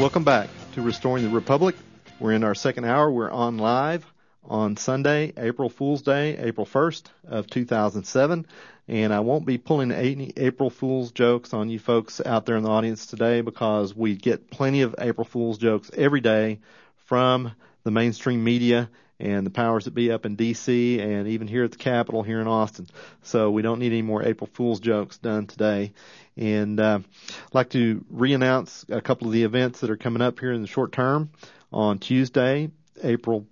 Welcome back to Restoring the Republic. We're in our second hour. We're on live on Sunday, April Fool's Day, April 1st of 2007. And I won't be pulling any April Fool's jokes on you folks out there in the audience today because we get plenty of April Fool's jokes every day from the mainstream media and the powers that be up in D.C. and even here at the Capitol here in Austin. So we don't need any more April Fool's jokes done today. And I'd like to re-announce a couple of the events that are coming up here in the short term. On Tuesday, April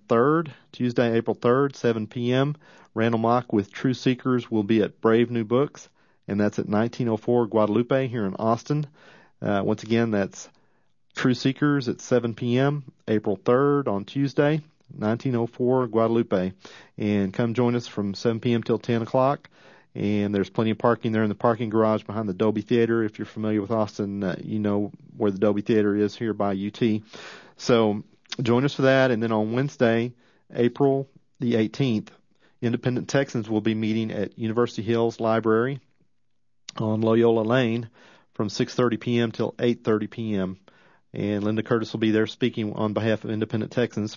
3rd, 7 p.m., Randall Mock with True Seekers will be at Brave New Books, and that's at 1904 Guadalupe here in Austin. Once again, that's True Seekers at 7 p.m., April 3rd on Tuesday, 1904 Guadalupe. And come join us from 7 p.m. till 10 o'clock. And there's plenty of parking there in the parking garage behind the Dolby Theater. If you're familiar with Austin, you know where the Dolby Theater is here by UT. So join us for that. And then on Wednesday, April the 18th, Independent Texans will be meeting at University Hills Library on Loyola Lane from 6:30 p.m. till 8:30 p.m. And Linda Curtis will be there speaking on behalf of Independent Texans.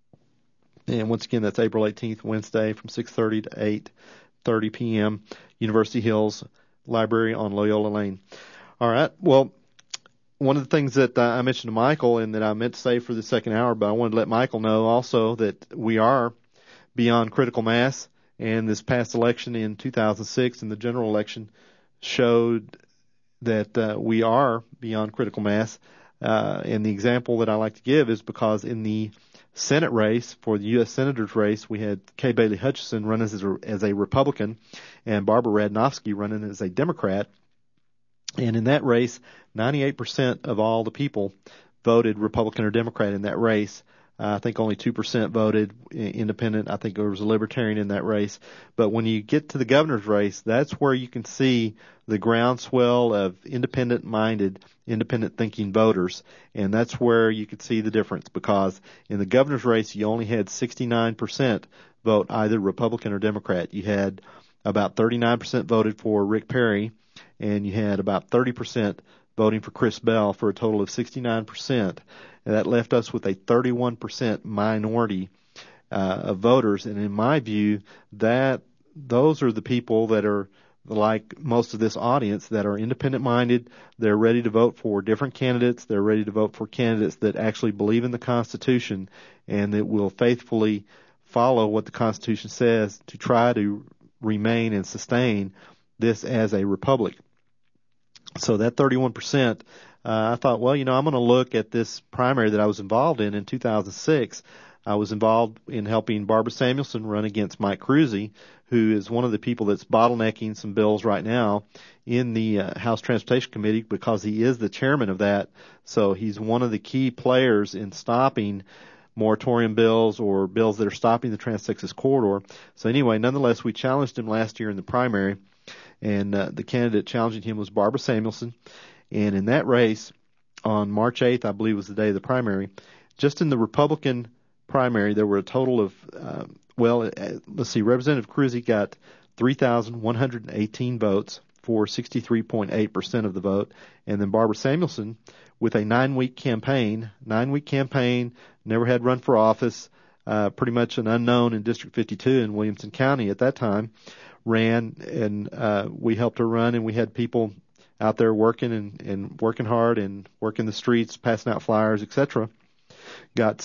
And once again, that's April 18th, Wednesday from 6:30 to 8:30 p.m., University Hills Library on Loyola Lane. All right. Well, one of the things that I mentioned to Michael and that I meant to say for the second hour, but I wanted to let Michael know also that we are beyond critical mass, and this past election in 2006 and the general election showed that we are beyond critical mass. And the example that I like to give is because in the Senate race, for the U.S. Senator's race, we had Kay Bailey Hutchison running as a Republican and Barbara Radnofsky running as a Democrat. And in that race, 98% of all the people voted Republican or Democrat in that race. I think only 2% voted independent. I think there was a libertarian in that race. But when you get to the governor's race, that's where you can see the groundswell of independent-minded, independent-thinking voters. And that's where you could see the difference, because in the governor's race, you only had 69% vote either Republican or Democrat. You had about 39% voted for Rick Perry, and you had about 30% voting for Chris Bell, for a total of 69%. And that left us with a 31% minority of voters. And in my view, that those are the people that are like most of this audience that are independent-minded. They're ready to vote for different candidates. They're ready to vote for candidates that actually believe in the Constitution and that will faithfully follow what the Constitution says to try to remain and sustain this as a republic. So that 31%, I thought, well, I'm going to look at this primary that I was involved in 2006. I was involved in helping Barbara Samuelson run against Mike Kruse, who is one of the people that's bottlenecking some bills right now in the House Transportation Committee, because he is the chairman of that. So he's one of the key players in stopping moratorium bills or bills that are stopping the Trans-Texas Corridor. So anyway, nonetheless, we challenged him last year in the primary, and the candidate challenging him was Barbara Samuelson. And in that race, on March 8th, I believe was the day of the primary, just in the Republican primary, there were a total of, let's see, Representative Kruse got 3,118 votes for 63.8% of the vote. And then Barbara Samuelson, with a 9-week campaign, never had run for office, pretty much an unknown in District 52 in Williamson County at that time, ran, and we helped her run, and we had people out there working and working hard and working the streets, passing out flyers, etc. Got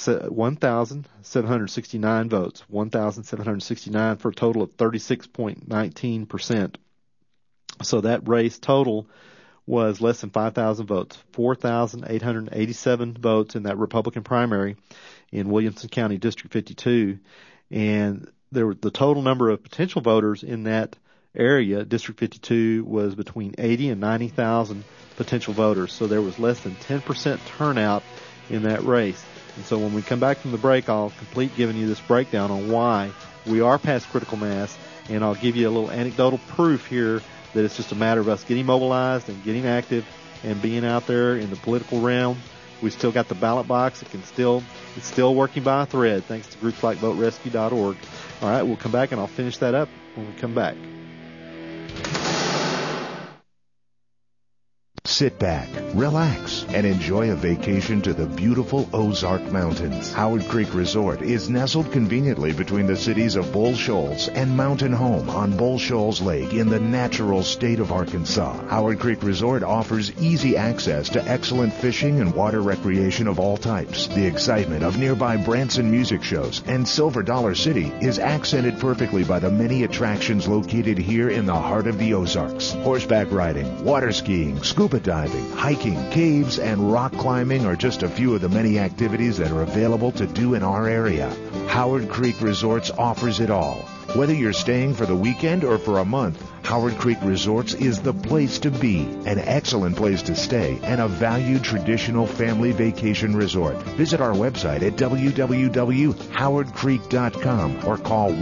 1,769 votes, 1,769 for a total of 36.19%. So that race total was less than 5,000 votes, 4,887 votes in that Republican primary in Williamson County, District 52. And the total number of potential voters in that area, District 52, was between 80 and 90,000 potential voters. So there was less than 10% turnout in that race. And so when we come back from the break, I'll complete giving you this breakdown on why we are past critical mass, and I'll give you a little anecdotal proof here that it's just a matter of us getting mobilized and getting active and being out there in the political realm. We still got the ballot box. It's still working by a thread, thanks to groups like VoteRescue.org. All right, we'll come back, and I'll finish that up when we come back. Sit back, relax, and enjoy a vacation to the beautiful Ozark Mountains. Howard Creek Resort is nestled conveniently between the cities of Bull Shoals and Mountain Home on Bull Shoals Lake in the natural state of Arkansas. Howard Creek Resort offers easy access to excellent fishing and water recreation of all types. The excitement of nearby Branson music shows and Silver Dollar City is accented perfectly by the many attractions located here in the heart of the Ozarks. Horseback riding, water skiing, scuba diving, hiking, caves, and rock climbing are just a few of the many activities that are available to do in our area. Howard Creek Resorts offers it all. Whether you're staying for the weekend or for a month, Howard Creek Resorts is the place to be, an excellent place to stay, and a valued traditional family vacation resort. Visit our website at www.howardcreek.com or call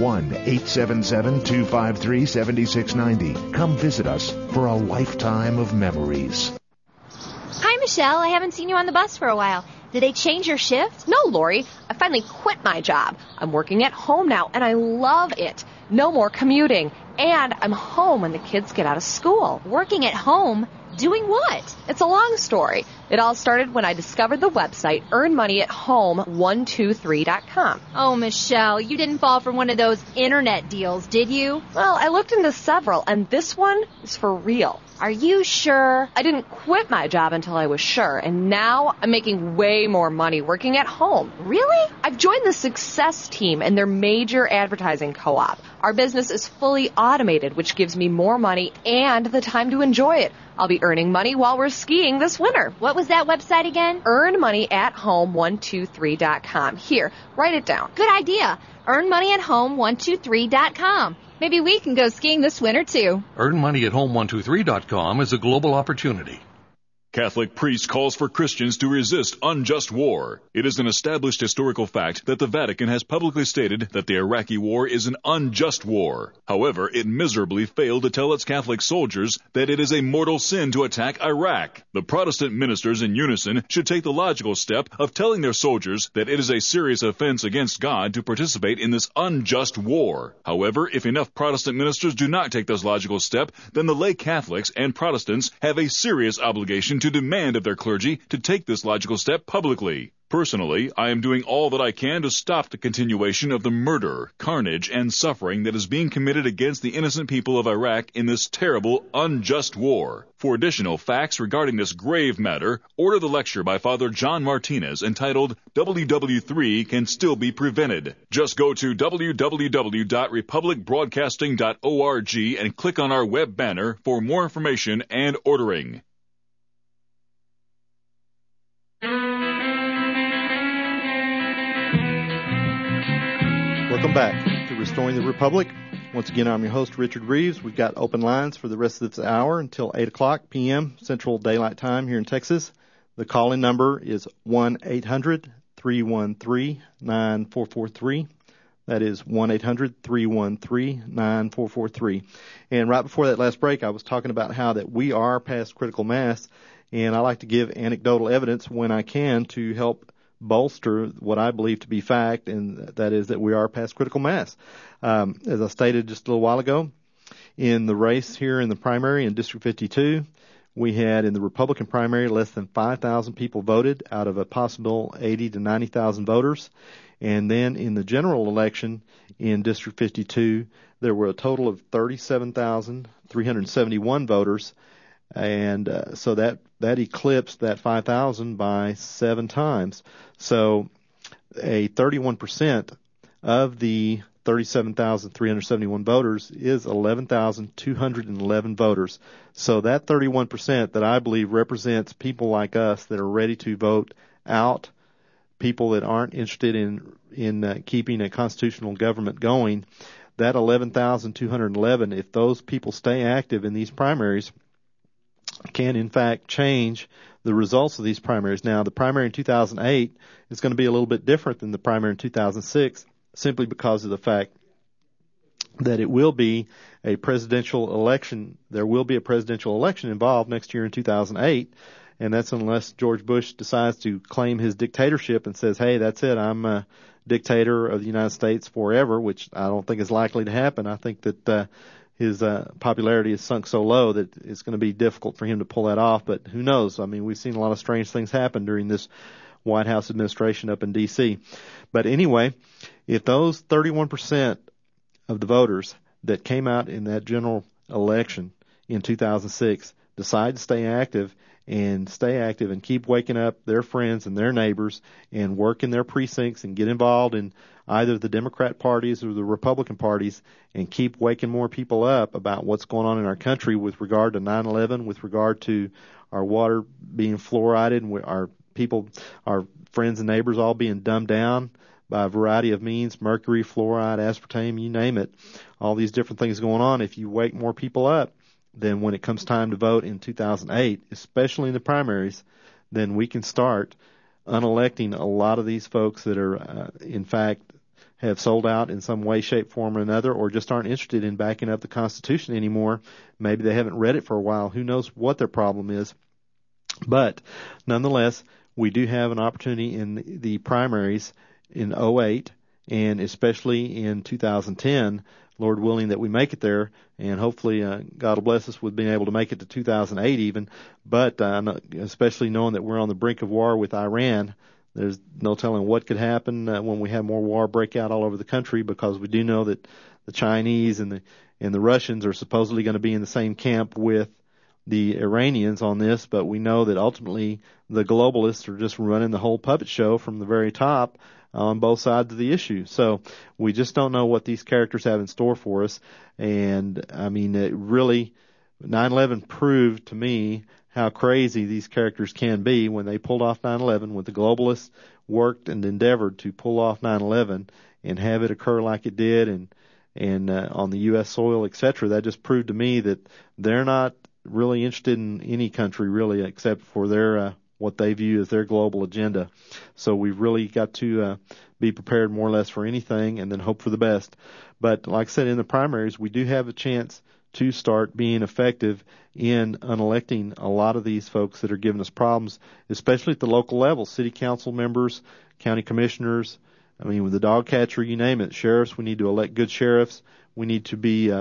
1-877-253-7690. Come visit us for a lifetime of memories. Hi, Michelle. I haven't seen you on the bus for a while. Did they change your shift? No, Lori. I finally quit my job. I'm working at home now, and I love it. No more commuting. And I'm home when the kids get out of school. Working at home? Doing what? It's a long story. It all started when I discovered the website earnmoneyathome123.com. Oh, Michelle, you didn't fall for one of those internet deals, did you? Well, I looked into several, and this one is for real. Are you sure? I didn't quit my job until I was sure, and now I'm making way more money working at home. Really? I've joined the Success Team and their major advertising co-op. Our business is fully automated, which gives me more money and the time to enjoy it. I'll be earning money while we're skiing this winter. What was that website again? earnmoneyathome123.com. Here, write it down. Good idea. earnmoneyathome123.com. Maybe we can go skiing this winter, too. earnmoneyathome123.com is a global opportunity. Catholic priest calls for Christians to resist unjust war. It is an established historical fact that the Vatican has publicly stated that the Iraqi war is an unjust war. However, it miserably failed to tell its Catholic soldiers that it is a mortal sin to attack Iraq. The Protestant ministers in unison should take the logical step of telling their soldiers that it is a serious offense against God to participate in this unjust war. However, if enough Protestant ministers do not take this logical step, then the lay Catholics and Protestants have a serious obligation to demand of their clergy to take this logical step publicly. Personally, I am doing all that I can to stop the continuation of the murder, carnage, and suffering that is being committed against the innocent people of Iraq in this terrible, unjust war. For additional facts regarding this grave matter, order the lecture by Father John Martinez entitled WW3 Can Still Be Prevented. Just go to www.republicbroadcasting.org and click on our web banner for more information and ordering. Welcome back to Restoring the Republic. Once again, I'm your host, Richard Reeves. We've got open lines for the rest of this hour until 8 o'clock p.m. Central Daylight Time here in Texas. The call-in number is 1-800-313-9443. That is 1-800-313-9443. And right before that last break, I was talking about how that we are past critical mass, and I like to give anecdotal evidence when I can to help bolster what I believe to be fact, and that is that we are past critical mass. As I stated just a little while ago, in the race here in the primary in District 52, we had in the Republican primary less than 5,000 people voted out of a possible 80 to 90,000 voters. And then in the general election in District 52, there were a total of 37,371 voters. And so that eclipsed that 5,000 by 7 times. So a 31% of the 37,371 voters is 11,211 voters. So that 31% that I believe represents people like us that are ready to vote out people that aren't interested in keeping a constitutional government going. That 11,211, if those people stay active in these primaries, can in fact change the results of these primaries. Now, the primary in 2008 is going to be a little bit different than the primary in 2006, simply because of the fact that it will be a presidential election. There will be a presidential election involved next year in 2008, and that's unless George Bush decides to claim his dictatorship and says, hey, that's it, I'm a dictator of the United States forever, which I don't think is likely to happen. I think that his popularity has sunk so low that it's going to be difficult for him to pull that off. But who knows? I mean, we've seen a lot of strange things happen during this White House administration up in D.C. But anyway, if those 31% of the voters that came out in that general election in 2006 decide to stay active and keep waking up their friends and their neighbors and work in their precincts and get involved in either the Democrat parties or the Republican parties and keep waking more people up about what's going on in our country with regard to 9/11, with regard to our water being fluoridated and our friends and neighbors all being dumbed down by a variety of means, mercury, fluoride, aspartame, you name it, all these different things going on. If you wake more people up, then when it comes time to vote in 2008, especially in the primaries, then we can start unelecting a lot of these folks that are, in fact, have sold out in some way, shape, form, or another, or just aren't interested in backing up the Constitution anymore. Maybe they haven't read it for a while. Who knows what their problem is? But nonetheless, we do have an opportunity in the primaries in 2008 and especially in 2010, Lord willing that we make it there, and hopefully God will bless us with being able to make it to 2008 even, but especially knowing that we're on the brink of war with Iran. There's no telling what could happen when we have more war break out all over the country, because we do know that the Chinese and the Russians are supposedly going to be in the same camp with the Iranians on this, but we know that ultimately the globalists are just running the whole puppet show from the very top on both sides of the issue. So we just don't know what these characters have in store for us. And I mean, it really, 9/11 proved to me how crazy these characters can be when they pulled off 9/11, when the globalists worked and endeavored to pull off 9/11 and have it occur like it did and on the U.S. soil, etc. That just proved to me that they're not really interested in any country really except for their what they view as their global agenda. So we've really got to be prepared more or less for anything and then hope for the best. But like I said, in the primaries, we do have a chance to start being effective in unelecting a lot of these folks that are giving us problems, especially at the local level, city council members, county commissioners, I mean, with the dog catcher, you name it, sheriffs. We need to elect good sheriffs. We need to be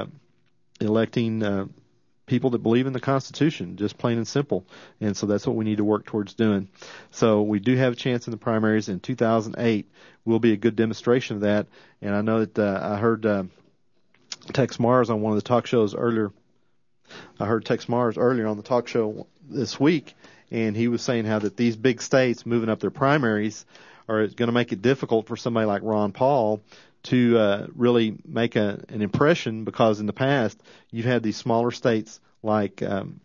electing people that believe in the Constitution, just plain and simple. And so that's what we need to work towards doing. So we do have a chance in the primaries in 2008. Will be a good demonstration of that. And I know that I heard Tex Mars on one of the talk shows earlier. I heard Tex Mars earlier on the talk show this week, and he was saying how that these big states moving up their primaries are going to make it difficult for somebody like Ron Paul to really make an impression, because in the past you've had these smaller states like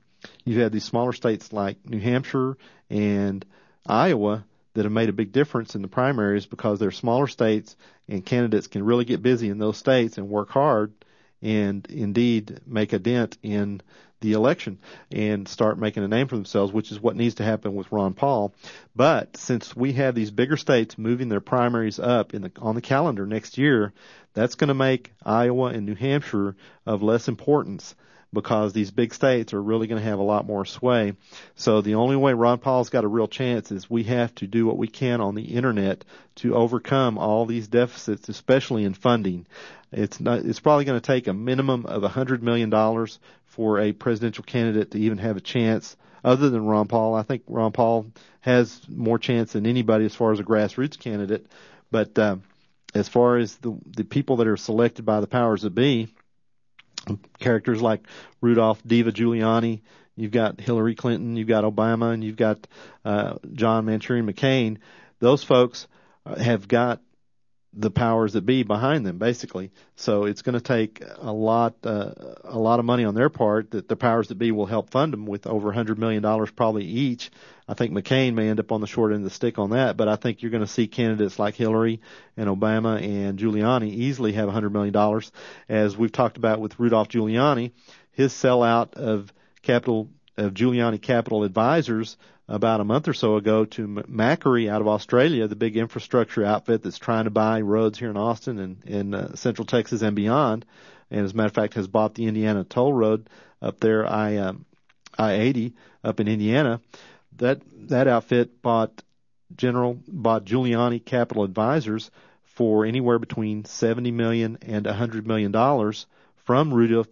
New Hampshire and Iowa that have made a big difference in the primaries because they're smaller states and candidates can really get busy in those states and work hard and indeed make a dent in the election and start making a name for themselves, which is what needs to happen with Ron Paul. But since we have these bigger states moving their primaries up on the calendar next year, that's going to make Iowa and New Hampshire of less importance, because these big states are really going to have a lot more sway. So the only way Ron Paul's got a real chance is we have to do what we can on the internet to overcome all these deficits, especially in funding. It's probably going to take a minimum of $100 million for a presidential candidate to even have a chance. Other than Ron Paul, I think Ron Paul has more chance than anybody as far as a grassroots candidate. But as far as the people that are selected by the powers that be, characters like Rudolph Diva Giuliani, you've got Hillary Clinton, you've got Obama, and you've got John Manchurian McCain, those folks have got the powers that be behind them, basically. So it's going to take a lot of money on their part that the powers that be will help fund them with over $100 million probably each. I think McCain may end up on the short end of the stick on that, but I think you're going to see candidates like Hillary and Obama and Giuliani easily have $100 million. As we've talked about with Rudolph Giuliani, his sellout of Giuliani Capital Advisors about a month or so ago to Macquarie out of Australia, the big infrastructure outfit that's trying to buy roads here in Austin and in Central Texas and beyond, and as a matter of fact has bought the Indiana toll road up there, I-80 up in Indiana. That outfit bought Giuliani Capital Advisors for anywhere between $70 million and $100 million from Rudolph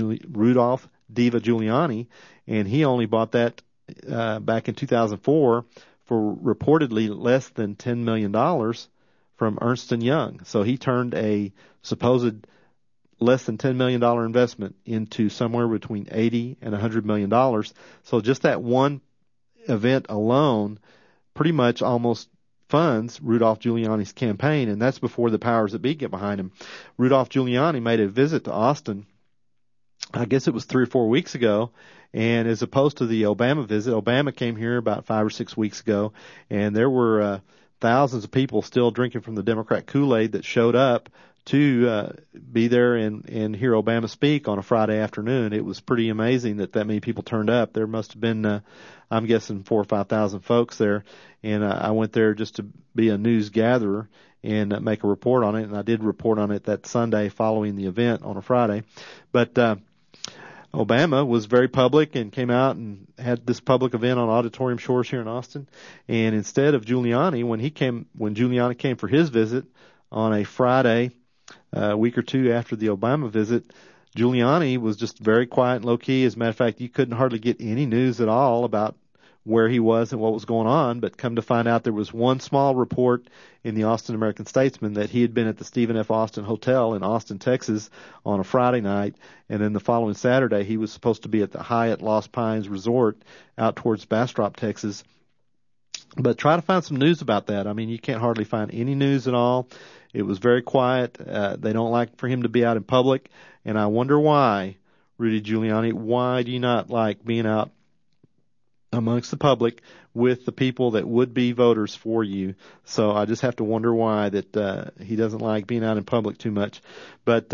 Diva Giuliani, and he only bought that back in 2004 for reportedly less than $10 million from Ernst & Young. So he turned a supposed less than $10 million investment into somewhere between $80 and $100 million. So just that one event alone pretty much almost funds Rudolph Giuliani's campaign, and that's before the powers that be get behind him. Rudolph Giuliani made a visit to Austin, I guess it was 3 or 4 weeks ago, and as opposed to the Obama visit, Obama came here about 5 or 6 weeks ago, and there were thousands of people still drinking from the Democrat Kool-Aid that showed up to be there and hear Obama speak on a Friday afternoon. It was pretty amazing that many people turned up. There must have been, I'm guessing, 4,000 or 5,000 folks there, and I went there just to be a news gatherer and make a report on it, and I did report on it that Sunday following the event on a Friday. But Obama was very public and came out and had this public event on Auditorium Shores here in Austin. And instead of Giuliani, when Giuliani came for his visit on a Friday, a week or two after the Obama visit, Giuliani was just very quiet and low key. As a matter of fact, you couldn't hardly get any news at all about where he was and what was going on, but come to find out there was one small report in the Austin American-Statesman that he had been at the Stephen F. Austin Hotel in Austin, Texas on a Friday night, and then the following Saturday he was supposed to be at the Hyatt Lost Pines Resort out towards Bastrop, Texas. But try to find some news about that. I mean, you can't hardly find any news at all. It was very quiet. They don't like for him to be out in public, and I wonder why, Rudy Giuliani, why do you not like being out amongst the public with the people that would be voters for you? So I just have to wonder why that he doesn't like being out in public too much. But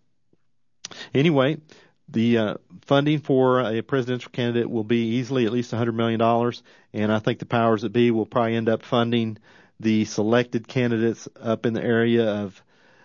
anyway, the funding for a presidential candidate will be easily at least $100 million, and I think the powers that be will probably end up funding the selected candidates up in the area of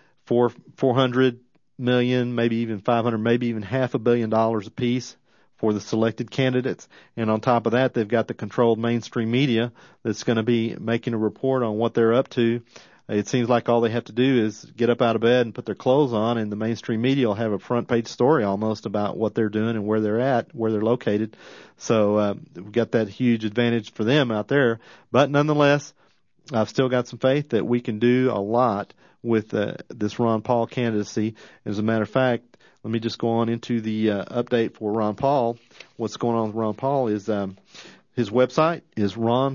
$400 million, maybe even $500, maybe even $500 million apiece for the selected candidates. And on top of that, they've got the controlled mainstream media that's going to be making a report on what they're up to. It seems like all they have to do is get up out of bed and put their clothes on, and the mainstream media will have a front page story almost about what they're doing and where they're at, where they're located. So we've got that huge advantage for them out there. But nonetheless, I've still got some faith that we can do a lot with this Ron Paul candidacy. As a matter of fact, let me just go on into the update for Ron Paul. What's going on with Ron Paul is his website is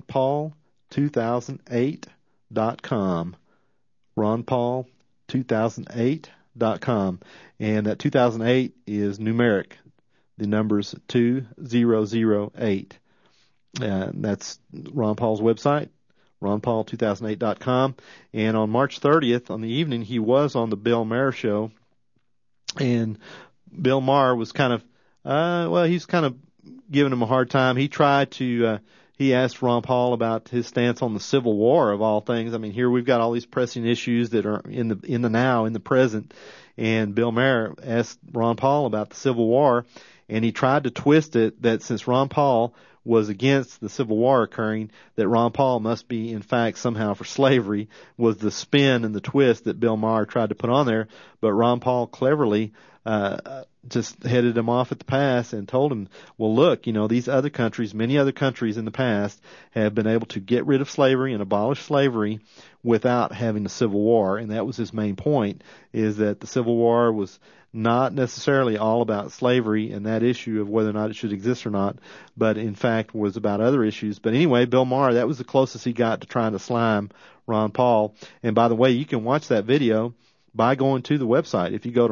ronpaul2008.com. ronpaul2008.com. And that 2008 is numeric. The number's 2008. That's Ron Paul's website, ronpaul2008.com. And on March 30th, on the evening, he was on the Bill Maher show. And Bill Maher was kind of, he's kind of giving him a hard time. He tried to, he asked Ron Paul about his stance on the Civil War of all things. I mean, here we've got all these pressing issues that are in the now, in the present. And Bill Maher asked Ron Paul about the Civil War, and he tried to twist it that since Ron Paul was against the Civil War occurring, that Ron Paul must be, in fact, somehow for slavery, was the spin and the twist that Bill Maher tried to put on there. But Ron Paul cleverly just headed him off at the pass and told him, well, look, these other countries, many other countries in the past have been able to get rid of slavery and abolish slavery without having a civil war. And that was his main point, is that the Civil War was not necessarily all about slavery and that issue of whether or not it should exist or not, but in fact was about other issues. But anyway, Bill Maher, that was the closest he got to trying to slime Ron Paul. And by the way, you can watch that video by going to the website. If you go to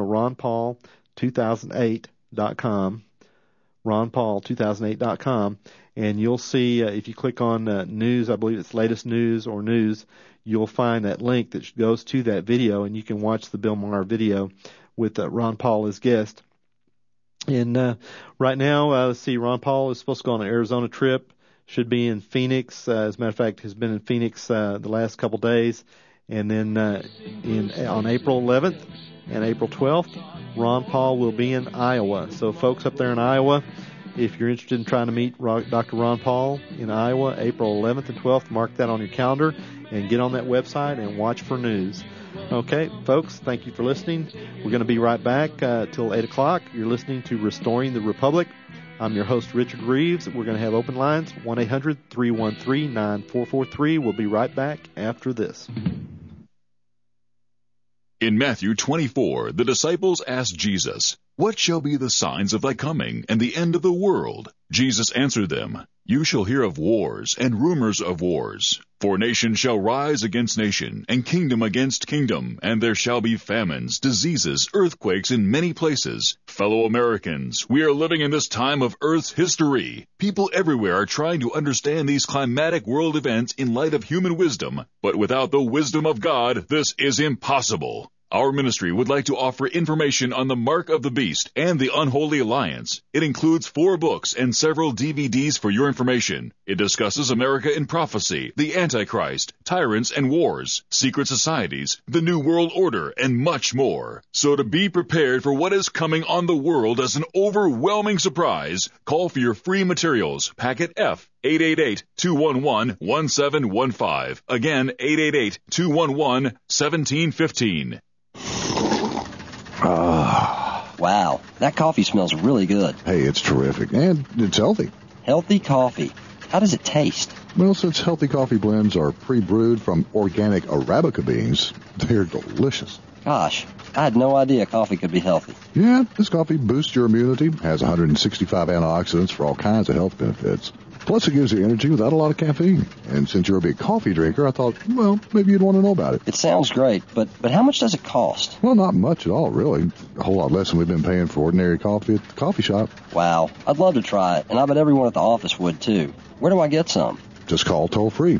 ronpaul2008.com, ronpaul2008.com, and you'll see, if you click on news, I believe it's latest news or news, you'll find that link that goes to that video, and you can watch the Bill Maher video with Ron Paul as guest. And right now, let's see, Ron Paul is supposed to go on an Arizona trip, should be in Phoenix. As a matter of fact, has been in Phoenix the last couple days. And then on April 11th and April 12th, Ron Paul will be in Iowa. So folks up there in Iowa, if you're interested in trying to meet Dr. Ron Paul in Iowa, April 11th and 12th, mark that on your calendar and get on that website and watch for news. Okay, folks, thank you for listening. We're going to be right back till 8 o'clock. You're listening to Restoring the Republic. I'm your host, Richard Reeves. We're going to have open lines, 1-800-313-9443. We'll be right back after this. In Matthew 24, the disciples asked Jesus, "What shall be the signs of thy coming and the end of the world?" Jesus answered them, "You shall hear of wars and rumors of wars. For nation shall rise against nation, and kingdom against kingdom, and there shall be famines, diseases, earthquakes in many places. Fellow Americans, we are living in this time of Earth's history. People everywhere are trying to understand these climatic world events in light of human wisdom, but without the wisdom of God, this is impossible. Our ministry would like to offer information on the Mark of the Beast and the Unholy Alliance. It includes 4 books and several DVDs for your information. It discusses America in prophecy, the Antichrist, tyrants and wars, secret societies, the New World Order, and much more. So to be prepared for what is coming on the world as an overwhelming surprise, call for your free materials, Packet F, 888-211-1715. Again, 888-211-1715. Wow, that coffee smells really good. Hey, it's terrific, and it's healthy. Healthy coffee. How does it taste? Well, since healthy coffee blends are pre-brewed from organic Arabica beans, they're delicious. Gosh, I had no idea coffee could be healthy. Yeah, this coffee boosts your immunity, has 165 antioxidants for all kinds of health benefits. Plus, it gives you energy without a lot of caffeine. And since you're a big coffee drinker, I thought, well, maybe you'd want to know about it. It sounds great, but how much does it cost? Well, not much at all, really. A whole lot less than we've been paying for ordinary coffee at the coffee shop. Wow, I'd love to try it, and I bet everyone at the office would, too. Where do I get some? Just call toll-free,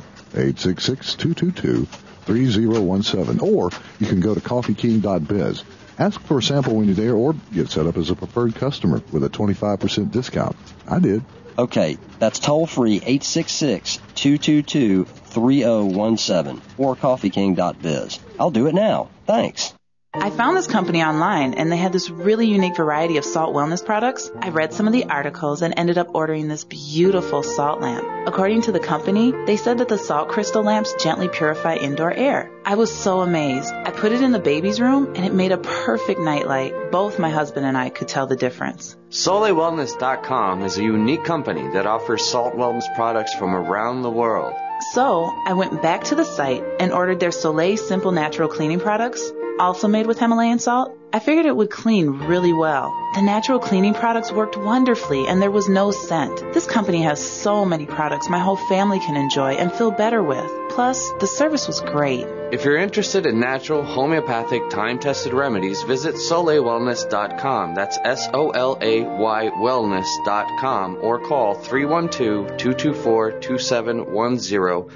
866-222-3017, or you can go to coffeeking.biz. Ask for a sample when you're there, or get set up as a preferred customer with a 25% discount. I did. Okay, that's toll-free, 866-222-3017, or coffeeking.biz. I'll do it now. Thanks. I found this company online, and they had this really unique variety of salt wellness products. I read some of the articles and ended up ordering this beautiful salt lamp. According to the company, they said that the salt crystal lamps gently purify indoor air. I was so amazed. I put it in the baby's room, and it made a perfect nightlight. Both my husband and I could tell the difference. SoleWellness.com is a unique company that offers salt wellness products from around the world. So, I went back to the site and ordered their Soleil Simple Natural Cleaning products, also made with Himalayan salt. I figured it would clean really well. The natural cleaning products worked wonderfully, and there was no scent. This company has so many products my whole family can enjoy and feel better with. Plus, the service was great. If you're interested in natural, homeopathic, time-tested remedies, visit SoleilWellness.com. That's SOLAY wellness.com, or call 312-224-2710,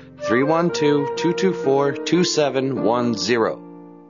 312-224-2710.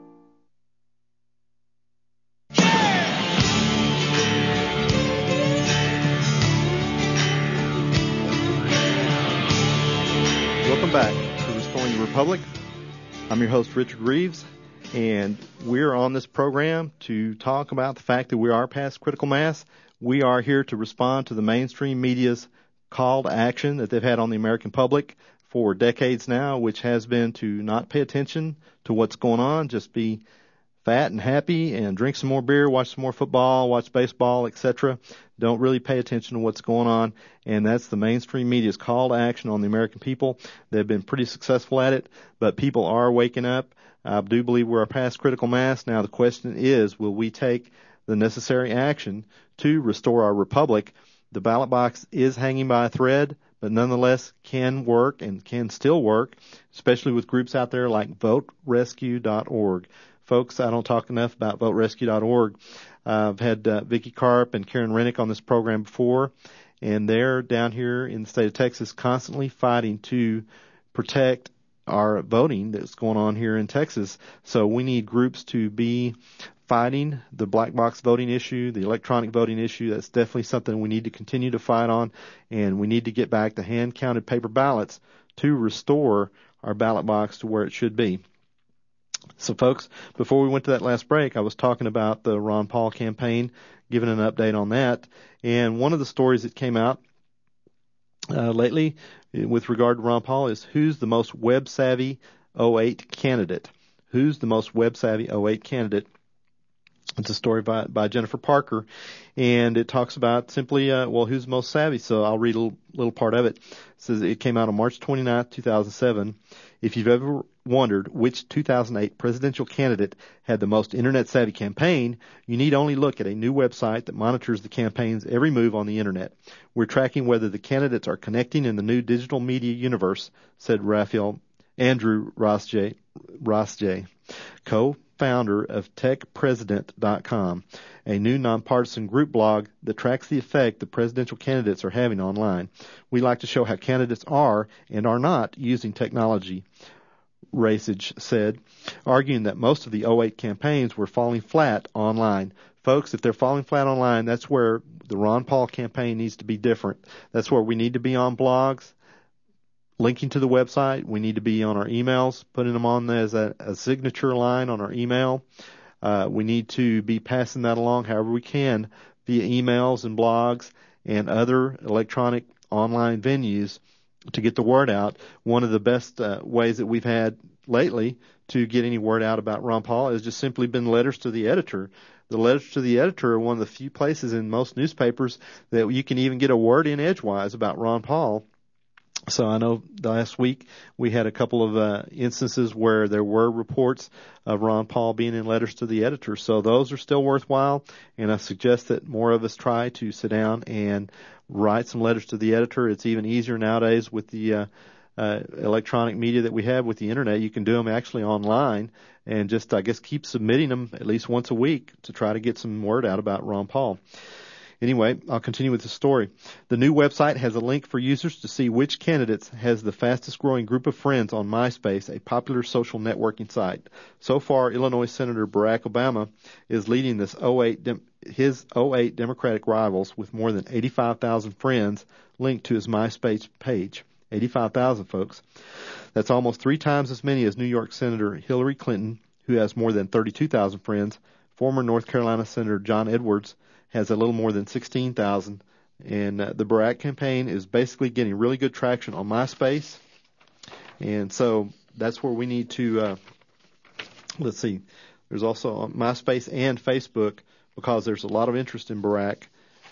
Welcome back to Restoring the Republic. I'm your host, Richard Reeves, and we're on this program to talk about the fact that we are past critical mass. We are here to respond to the mainstream media's call to action that they've had on the American public for decades now, which has been to not pay attention to what's going on, just be fat and happy and drink some more beer, watch some more football, watch baseball, etc. Don't really pay attention to what's going on, and that's the mainstream media's call to action on the American people. They've been pretty successful at it, but people are waking up. I do believe we're past critical mass. Now the question is, will we take the necessary action to restore our republic? The ballot box is hanging by a thread, but nonetheless can work and can still work, especially with groups out there like VoteRescue.org. Folks, I don't talk enough about VoteRescue.org. I've had Vicki Karp and Karen Rennick on this program before, and they're down here in the state of Texas constantly fighting to protect our voting that's going on here in Texas. So we need groups to be fighting the black box voting issue, the electronic voting issue. That's definitely something we need to continue to fight on, and we need to get back to hand-counted paper ballots to restore our ballot box to where it should be. So, folks, before we went to that last break, I was talking about the Ron Paul campaign, giving an update on that. And one of the stories that came out lately with regard to Ron Paul is who's the most web-savvy 08 candidate. Who's the Most Web-Savvy 08 Candidate? It's a story by Jennifer Parker, and it talks about simply, who's most savvy? So I'll read a little part of it. It says it came out on March 29th, 2007. If you've ever wondered which 2008 presidential candidate had the most internet-savvy campaign, you need only look at a new website that monitors the campaign's every move on the internet. We're tracking whether the candidates are connecting in the new digital media universe, said Andrew Rossjay, co-founder of TechPresident.com, a new nonpartisan group blog that tracks the effect the presidential candidates are having online. We like to show how candidates are and are not using technology, Rasage said, arguing that most of the 08 campaigns were falling flat online. Folks, if they're falling flat online, that's where the Ron Paul campaign needs to be different. That's where we need to be on blogs, linking to the website. We need to be on our emails, putting them on as a signature line on our email. We need to be passing that along however we can via emails and blogs and other electronic online venues to get the word out. One of the best ways that we've had lately to get any word out about Ron Paul has just simply been letters to the editor. The letters to the editor are one of the few places in most newspapers that you can even get a word in edgewise about Ron Paul. So I know last week we had a couple of instances where there were reports of Ron Paul being in letters to the editor. So those are still worthwhile, and I suggest that more of us try to sit down and write some letters to the editor. It's even easier nowadays with the electronic media that we have with the internet. You can do them actually online and just, I guess, keep submitting them at least once a week to try to get some word out about Ron Paul. Anyway, I'll continue with the story. The new website has a link for users to see which candidates has the fastest growing group of friends on MySpace, a popular social networking site. So far, Illinois Senator Barack Obama is leading his 08 Democratic rivals with more than 85,000 friends linked to his MySpace page. 85,000, folks. That's almost 3 times as many as New York Senator Hillary Clinton, who has more than 32,000 friends. Former North Carolina Senator John Edwards has a little more than 16,000. And the Barack campaign is basically getting really good traction on MySpace. And so that's where we need to, let's see, there's also MySpace and Facebook, because there's a lot of interest in Barack,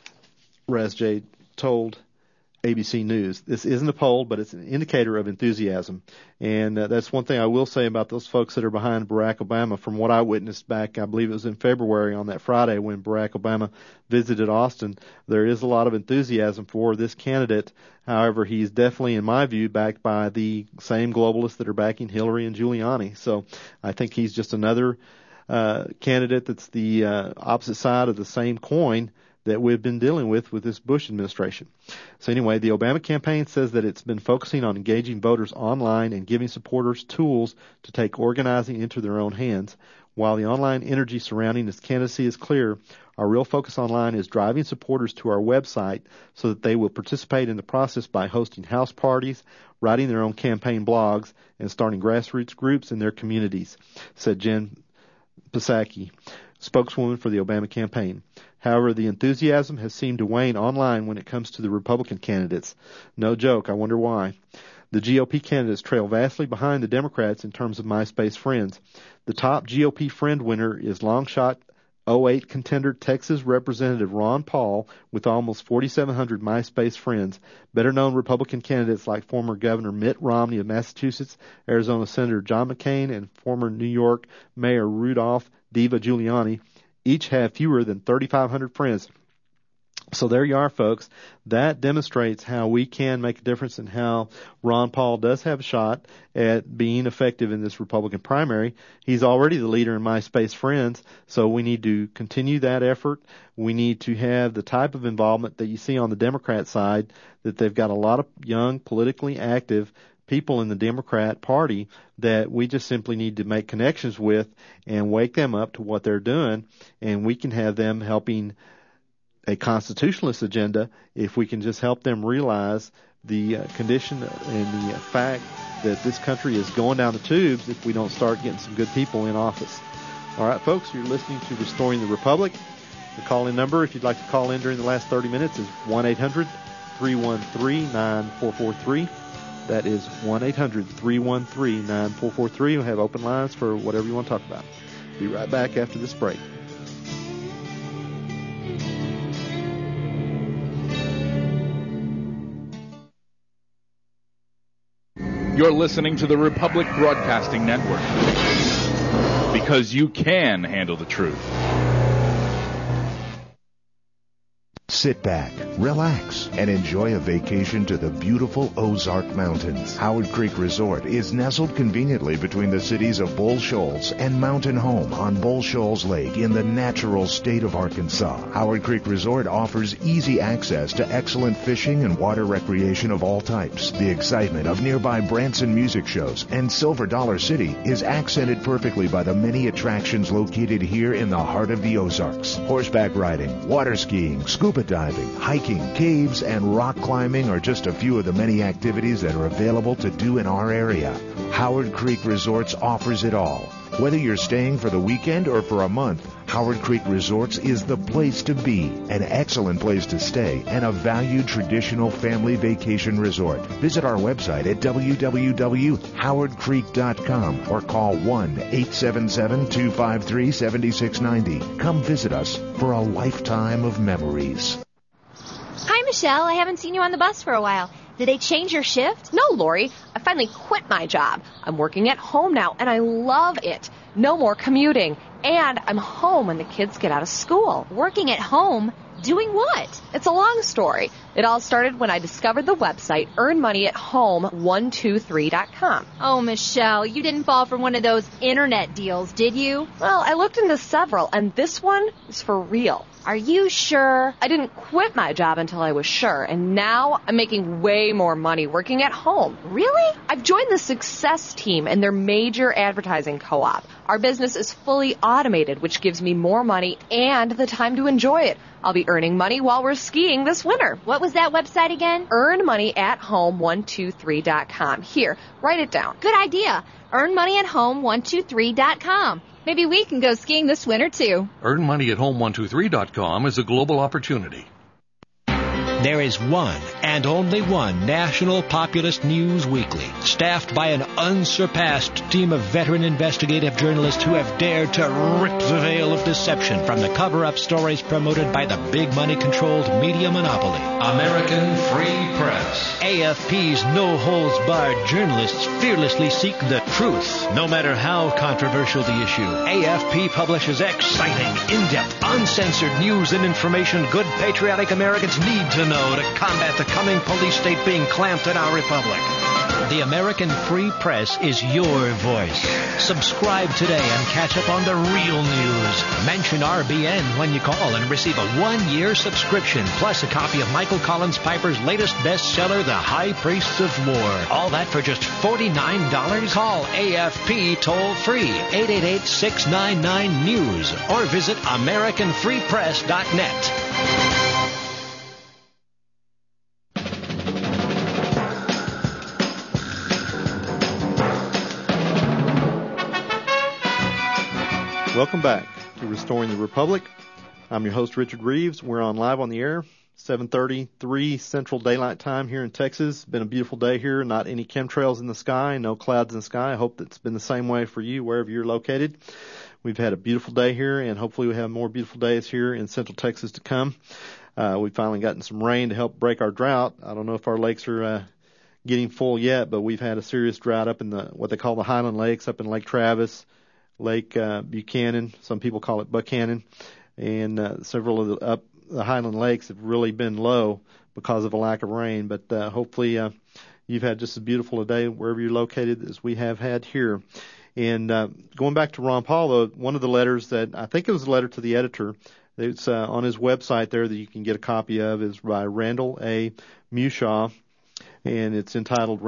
Rasjay told ABC News. This isn't a poll, but it's an indicator of enthusiasm. And that's one thing I will say about those folks that are behind Barack Obama. From what I witnessed back, I believe it was in February on that Friday when Barack Obama visited Austin, there is a lot of enthusiasm for this candidate. However, he's definitely, in my view, backed by the same globalists that are backing Hillary and Giuliani. So I think he's just another candidate that's the opposite side of the same coin that we've been dealing with this Bush administration. So anyway, the Obama campaign says that it's been focusing on engaging voters online and giving supporters tools to take organizing into their own hands. While the online energy surrounding this candidacy is clear, our real focus online is driving supporters to our website so that they will participate in the process by hosting house parties, writing their own campaign blogs, and starting grassroots groups in their communities, said Jen Psaki, spokeswoman for the Obama campaign. However, the enthusiasm has seemed to wane online when it comes to the Republican candidates. No joke, I wonder why. The GOP candidates trail vastly behind the Democrats in terms of MySpace friends. The top GOP friend winner is longshot 08 contender Texas Representative Ron Paul with almost 4,700 MySpace friends. Better known Republican candidates like former Governor Mitt Romney of Massachusetts, Arizona Senator John McCain, and former New York Mayor Rudolph Diva Giuliani each have fewer than 3,500 friends. So there you are, folks. That demonstrates how we can make a difference and how Ron Paul does have a shot at being effective in this Republican primary. He's already the leader in MySpace friends, so we need to continue that effort. We need to have the type of involvement that you see on the Democrat side, that they've got a lot of young, politically active people in the Democrat Party that we just simply need to make connections with and wake them up to what they're doing, and we can have them helping a constitutionalist agenda if we can just help them realize the condition and the fact that this country is going down the tubes if we don't start getting some good people in office. All right, folks, you're listening to Restoring the Republic. The call-in number, if you'd like to call in during the last 30 minutes, is 1-800-313-9443. That is 1-800-313-9443. We'll have open lines for whatever you want to talk about. Be right back after this break. You're listening to the Republic Broadcasting Network, because you can handle the truth. Sit back, relax, and enjoy a vacation to the beautiful Ozark Mountains. Howard Creek Resort is nestled conveniently between the cities of Bull Shoals and Mountain Home on Bull Shoals Lake in the natural state of Arkansas. Howard Creek Resort offers easy access to excellent fishing and water recreation of all types. The excitement of nearby Branson music shows and Silver Dollar City is accented perfectly by the many attractions located here in the heart of the Ozarks. Horseback riding, water skiing, scuba diving, hiking, caves, and rock climbing are just a few of the many activities that are available to do in our area. Howard Creek Resorts offers it all. Whether you're staying for the weekend or for a month, Howard Creek Resorts is the place to be, an excellent place to stay, and a valued traditional family vacation resort. Visit our website at www.howardcreek.com or call 1-877-253-7690. Come visit us for a lifetime of memories. Hi, Michelle. I haven't seen you on the bus for a while. Did they change your shift? No, Lori. I finally quit my job. I'm working at home now, and I love it. No more commuting. And I'm home when the kids get out of school. Working at home? Doing what? It's a long story. It all started when I discovered the website earnmoneyathome123.com. Oh, Michelle, you didn't fall for one of those internet deals, did you? Well, I looked into several, and this one is for real. Are you sure? I didn't quit my job until I was sure, and now I'm making way more money working at home. Really? I've joined the Success Team and their major advertising co-op. Our business is fully automated, which gives me more money and the time to enjoy it. I'll be earning money while we're skiing this winter. What was that website again? earnmoneyathome123.com. Here, write it down. Good idea. earnmoneyathome123.com. Maybe we can go skiing this winter, too. EarnMoneyAtHome123.com is a global opportunity. There is one and only one national populist news weekly, staffed by an unsurpassed team of veteran investigative journalists who have dared to rip the veil of deception from the cover-up stories promoted by the big money-controlled media monopoly. American Free Press. AFP's no-holds-barred journalists fearlessly seek the truth, no matter how controversial the issue. AFP publishes exciting, in-depth, uncensored news and information good patriotic Americans need to know to combat the coming police state being clamped in our republic. The American Free Press is your voice. Subscribe today and catch up on the real news. Mention RBN when you call and receive a 1-year subscription, plus a copy of Michael Collins Piper's latest bestseller, The High Priests of War. All that for just $49? Call AFP toll-free, 888-699-NEWS, or visit AmericanFreePress.net. Welcome back to Restoring the Republic. I'm your host, Richard Reeves. We're on live on the air, 7:33 Central Daylight Time here in Texas. Been a beautiful day here. Not any chemtrails in the sky, no clouds in the sky. I hope it's been the same way for you wherever you're located. We've had a beautiful day here, and hopefully we have more beautiful days here in Central Texas to come. We've finally gotten some rain to help break our drought. I don't know if our lakes are getting full yet, but we've had a serious drought up in what they call the Highland Lakes, up in Lake Travis, Lake Buchanan, some people call it Buchanan, and several of the Highland Lakes have really been low because of a lack of rain. But hopefully you've had just as beautiful a day wherever you're located as we have had here. And going back to Ron Paul, though, one of the letters that I think it was a letter to the editor, it's on his website there that you can get a copy of, is by Randall A. Mushaw, and it's entitled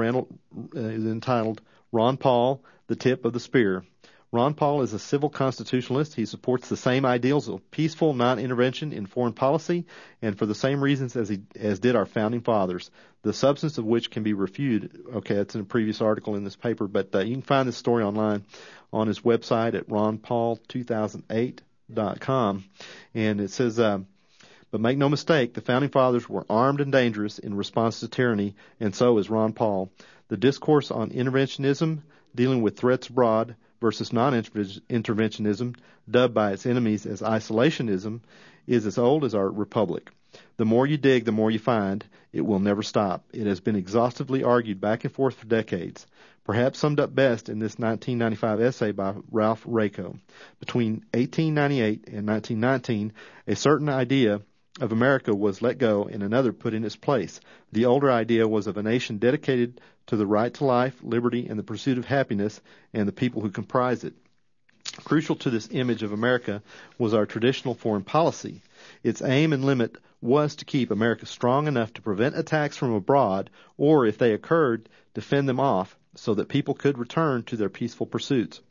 Ron Paul, The Tip of the Spear. Ron Paul is a civil constitutionalist. He supports the same ideals of peaceful non-intervention in foreign policy, and for the same reasons as did our founding fathers, the substance of which can be refuted. Okay, that's in a previous article in this paper, but you can find this story online on his website at ronpaul2008.com. And it says, But make no mistake, the Founding Fathers were armed and dangerous in response to tyranny, and so is Ron Paul. The discourse on interventionism, dealing with threats abroad, versus non-interventionism, dubbed by its enemies as isolationism, is as old as our republic. The more you dig, the more you find. It will never stop. It has been exhaustively argued back and forth for decades, perhaps summed up best in this 1995 essay by Ralph Raico. Between 1898 and 1919, a certain idea of America was let go and another put in its place. The older idea was of a nation dedicated to the right to life, liberty, and the pursuit of happiness, and the people who comprise it. Crucial to this image of America was our traditional foreign policy. Its aim and limit was to keep America strong enough to prevent attacks from abroad, or, if they occurred, defend them off so that people could return to their peaceful pursuits.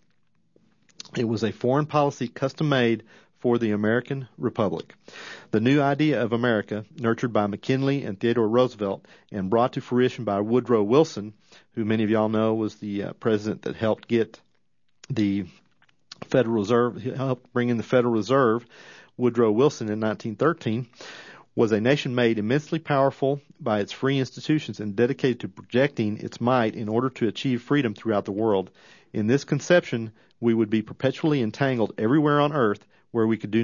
It was a foreign policy custom-made for the American Republic. The new idea of America, nurtured by McKinley and Theodore Roosevelt and brought to fruition by Woodrow Wilson, who many of y'all know was the president that helped get the Federal Reserve, helped bring in the Federal Reserve, Woodrow Wilson in 1913, was a nation made immensely powerful by its free institutions and dedicated to projecting its might in order to achieve freedom throughout the world. In this conception, we would be perpetually entangled everywhere on earth where we could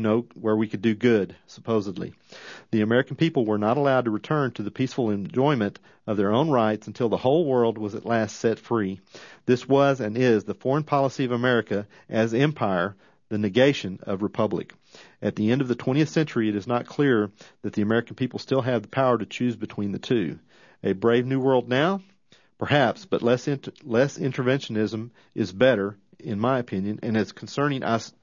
do good, supposedly. The American people were not allowed to return to the peaceful enjoyment of their own rights until the whole world was at last set free. This was and is the foreign policy of America as empire, the negation of republic. At the end of the 20th century, it is not clear that the American people still have the power to choose between the two. A brave new world now? Perhaps, but less interventionism is better, in my opinion, and as concerning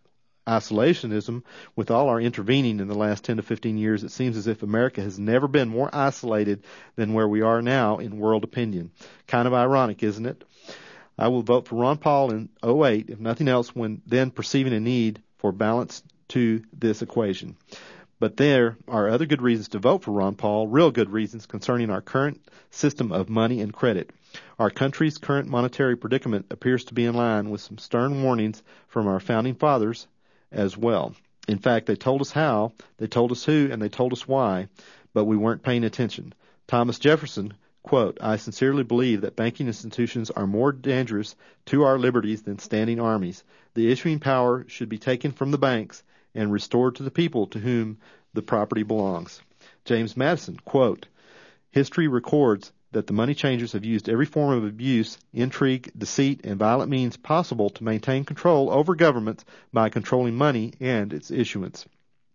isolationism, with all our intervening in the last 10 to 15 years, it seems as if America has never been more isolated than where we are now in world opinion. Kind of ironic, isn't it? I will vote for Ron Paul in 2008, if nothing else, when then perceiving a need for balance to this equation. But there are other good reasons to vote for Ron Paul, real good reasons concerning our current system of money and credit. Our country's current monetary predicament appears to be in line with some stern warnings from our founding fathers as well. In fact, they told us how, they told us who, and they told us why, but we weren't paying attention. Thomas Jefferson, quote, "I sincerely believe that banking institutions are more dangerous to our liberties than standing armies. The issuing power should be taken from the banks and restored to the people to whom the property belongs." James Madison, quote, "History records that the money changers have used every form of abuse, intrigue, deceit, and violent means possible to maintain control over governments by controlling money and its issuance."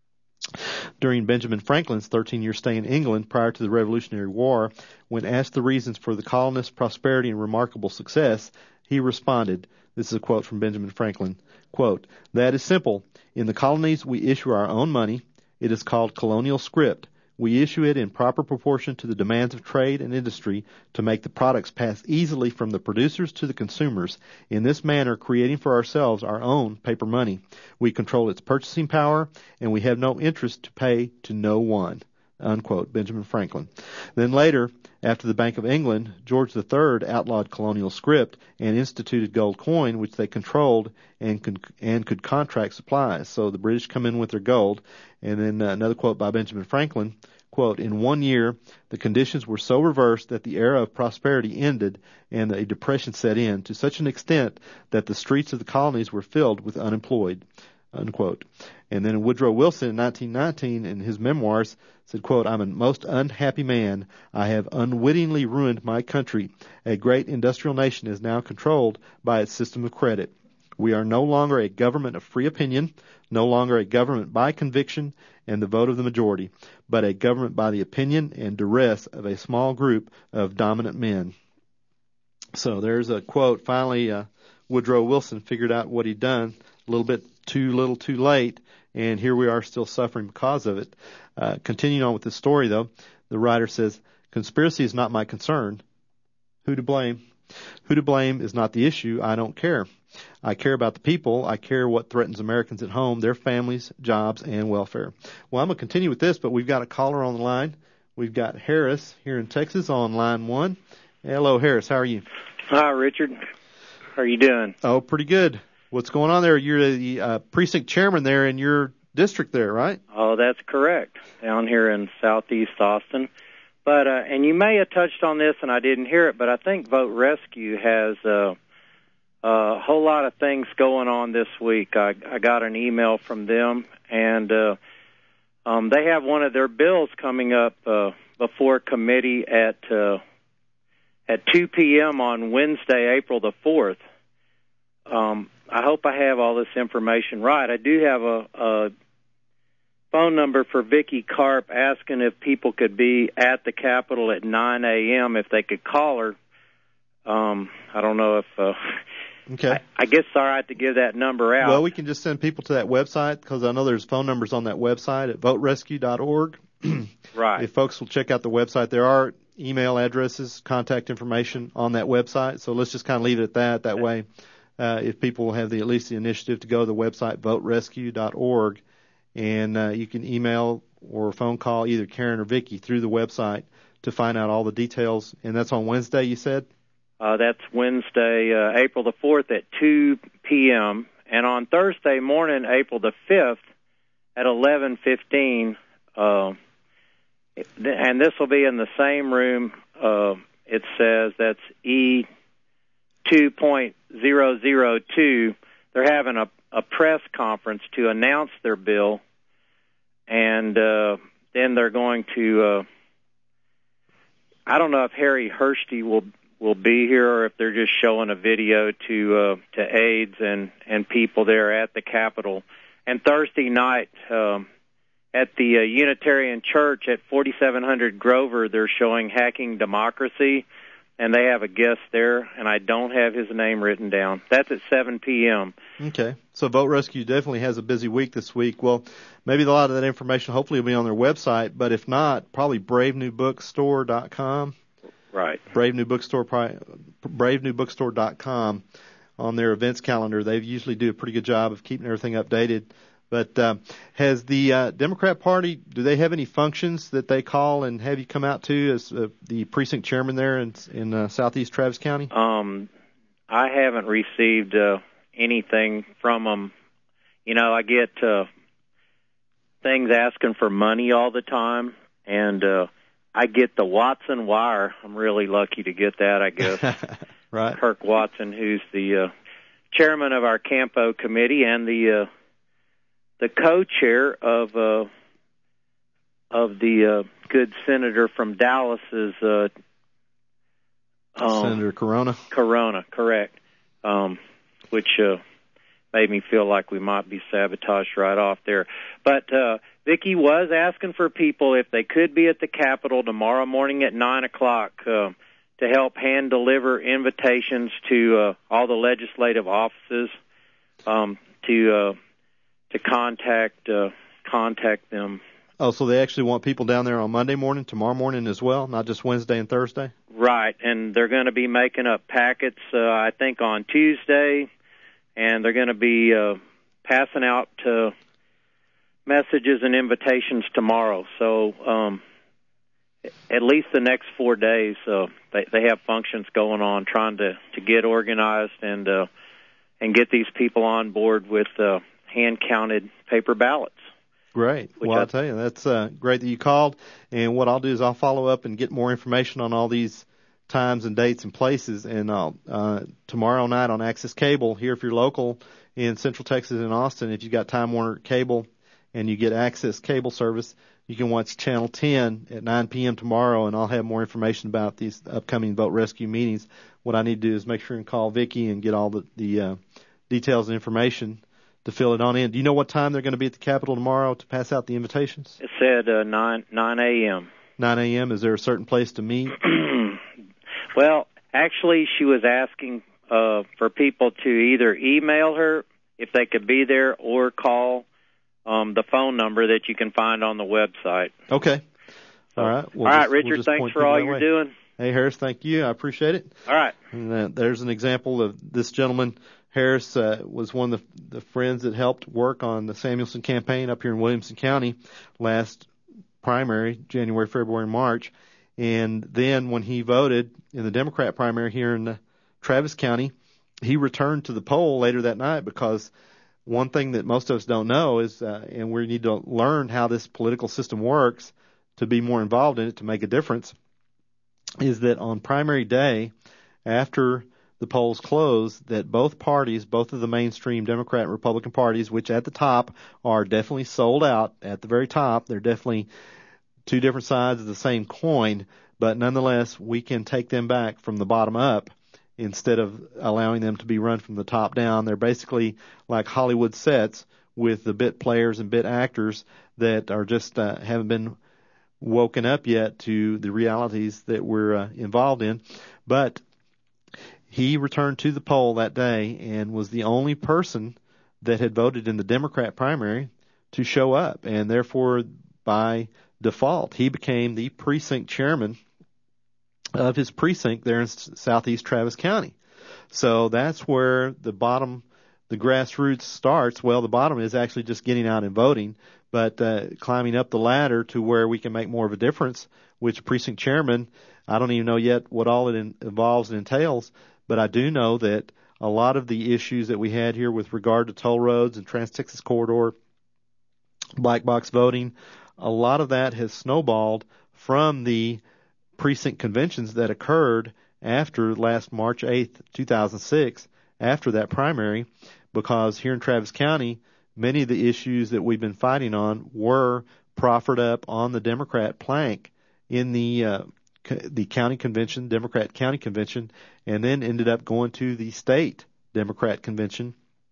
During Benjamin Franklin's 13-year stay in England prior to the Revolutionary War, when asked the reasons for the colonists' prosperity and remarkable success, he responded, this is a quote from Benjamin Franklin, quote, "That is simple. In the colonies we issue our own money. It is called colonial scrip. We issue it in proper proportion to the demands of trade and industry to make the products pass easily from the producers to the consumers, in this manner creating for ourselves our own paper money. We control its purchasing power, and we have no interest to pay to no one." Unquote, Benjamin Franklin. Then later, after the Bank of England, George III outlawed colonial scrip and instituted gold coin, which they controlled and could contract supplies. So the British come in with their gold. And then another quote by Benjamin Franklin, quote, "In 1 year, the conditions were so reversed that the era of prosperity ended and a depression set in to such an extent that the streets of the colonies were filled with unemployed." Unquote. And then Woodrow Wilson in 1919 in his memoirs said, quote, "I'm a most unhappy man. I have unwittingly ruined my country. A great industrial nation is now controlled by its system of credit. We are no longer a government of free opinion, no longer a government by conviction and the vote of the majority, but a government by the opinion and duress of a small group of dominant men." So there's a quote. Finally, Woodrow Wilson figured out what he'd done a little too late, and here we are still suffering because of it. Continuing on with this story, though, the writer says, "Conspiracy is not my concern. Who to blame? Who to blame is not the issue. I don't care. I care about the people. I care what threatens Americans at home, their families, jobs, and welfare." Well, I'm going to continue with this, but we've got a caller on the line. We've got Harris here in Texas on line 1. Hello, Harris. How are you? Hi, Richard. How are you doing? Oh, pretty good. What's going on there? You're the precinct chairman there, and you're district there, right? Oh, that's correct, down here in southeast Austin. But and you may have touched on this, and I didn't hear it, but I think Vote Rescue has a whole lot of things going on this week. I got an email from them, and they have one of their bills coming up before committee at 2 p.m. on Wednesday, April the 4th. I hope I have all this information right. I do have a phone number for Vicki Karp asking if people could be at the Capitol at 9 a.m. if they could call her. I don't know if... Okay. I guess it's all right to give that number out. Well, we can just send people to that website because I know there's phone numbers on that website at voterescue.org. Right. If folks will check out the website, there are email addresses, contact information on that website. So let's just kind of leave it at that. That way, if people have at least the initiative to go to the website, voterescue.org, and you can email or phone call either Karen or Vicki through the website to find out all the details. And that's on Wednesday, you said? That's Wednesday, April the 4th at 2 p.m. And on Thursday morning, April the 5th at 11:15, and this will be in the same room. It says that's E2.002. They're having a press conference to announce their bill, and then they're going to, I don't know if Harry Hursti will be here, or if they're just showing a video to aides and people there at the Capitol. And Thursday night at the Unitarian Church at 4700 Grover, they're showing Hacking Democracy, and they have a guest there, and I don't have his name written down. That's at 7 p.m. Okay. So Vote Rescue definitely has a busy week this week. Well, maybe a lot of that information hopefully will be on their website, but if not, probably bravenewbookstore.com. Right. bravenewbookstore.com on their events calendar. They usually do a pretty good job of keeping everything updated. But has the Democrat Party, do they have any functions that they call and have you come out to as the precinct chairman there in southeast Travis County? I haven't received anything from them. You know, I get things asking for money all the time, and I get the Watson Wire. I'm really lucky to get that, I guess. Right. Kirk Watson, who's the chairman of our Campo committee and the co-chair of the good senator from Dallas's Senator Corona. Corona, correct. Which made me feel like we might be sabotaged right off there. But Vicki was asking for people if they could be at the Capitol tomorrow morning at 9 o'clock to help hand deliver invitations to all the legislative offices to contact them. Oh, so they actually want people down there on Monday morning, tomorrow morning as well, not just Wednesday and Thursday? Right, and they're going to be making up packets, I think, on Tuesday, and they're going to be passing out messages and invitations tomorrow. So at least the next 4 days, they have functions going on trying to get organized and get these people on board with hand-counted paper ballots. Great. Well, I'll tell you, that's great that you called. And what I'll do is I'll follow up and get more information on all these times and dates and places. And tomorrow night on Access Cable, here if you're local in Central Texas and Austin, if you've got Time Warner Cable and you get Access Cable service, you can watch Channel 10 at 9 p.m. tomorrow, and I'll have more information about these upcoming Vote Rescue meetings. What I need to do is make sure and call Vicki and get all the details and information to fill it on in. Do you know what time they're going to be at the Capitol tomorrow to pass out the invitations? It said 9 a.m. 9 a.m. Is there a certain place to meet? Well, actually, she was asking for people to either email her if they could be there or call the phone number that you can find on the website. Okay. All right. All right, Richard, thanks for all you're doing. Hey, Harris, thank you. I appreciate it. All right. And there's an example of this gentleman. Harris was one of the friends that helped work on the Samuelson campaign up here in Williamson County last primary, January, February, March. And then when he voted in the Democrat primary here in Travis County, he returned to the poll later that night because one thing that most of us don't know is, and we need to learn how this political system works to be more involved in it to make a difference, is that on primary day, after the polls close, that both parties, both of the mainstream Democrat and Republican parties, which at the top are definitely sold out at the very top, they're definitely two different sides of the same coin, but nonetheless, we can take them back from the bottom up instead of allowing them to be run from the top down. They're basically like Hollywood sets with the bit players and bit actors that are just haven't been woken up yet to the realities that we're involved in. But he returned to the poll that day and was the only person that had voted in the Democrat primary to show up, and therefore, by default, he became the precinct chairman of his precinct there in southeast Travis County. So that's where the grassroots starts. Well, the bottom is actually just getting out and voting, but climbing up the ladder to where we can make more of a difference, which precinct chairman, I don't even know yet what all it involves and entails, but I do know that a lot of the issues that we had here with regard to toll roads and Trans-Texas Corridor, black box voting, a lot of that has snowballed from the precinct conventions that occurred after last March 8th, 2006, after that primary, because here in Travis County, many of the issues that we've been fighting on were proffered up on the Democrat plank in the county convention, Democrat county convention, and then ended up going to the state Democrat convention.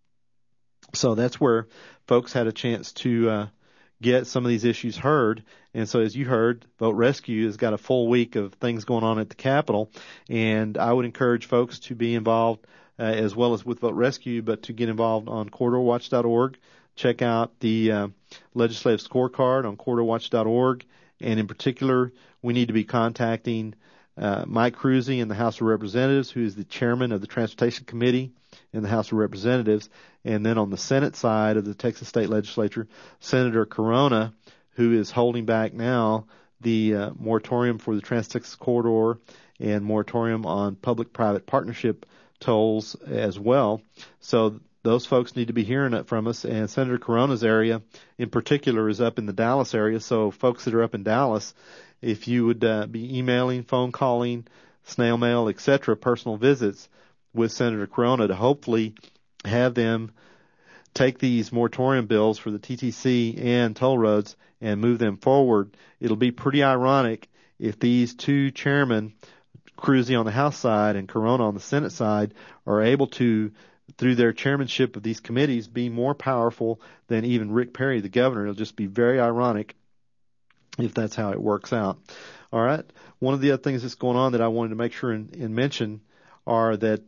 So that's where folks had a chance to get some of these issues heard. And so as you heard, Vote Rescue has got a full week of things going on at the Capitol. And I would encourage folks to be involved as well as with Vote Rescue, but to get involved on CorridorWatch.org. Check out the legislative scorecard on CorridorWatch.org. And in particular, we need to be contacting Mike Kruse in the House of Representatives, who is the chairman of the Transportation Committee in the House of Representatives. And then on the Senate side of the Texas State Legislature, Senator Corona, who is holding back now the moratorium for the Trans-Texas Corridor and moratorium on public-private partnership tolls as well. So those folks need to be hearing it from us. And Senator Corona's area in particular is up in the Dallas area. So folks that are up in Dallas, if you would be emailing, phone calling, snail mail, etc., personal visits with Senator Corona to hopefully have them take these moratorium bills for the TTC and toll roads and move them forward. It'll be pretty ironic if these two chairmen, Kruse on the House side and Corona on the Senate side, are able to, through their chairmanship of these committees, be more powerful than even Rick Perry, the governor. It'll just be very ironic if that's how it works out. All right. One of the other things that's going on that I wanted to make sure and mention are that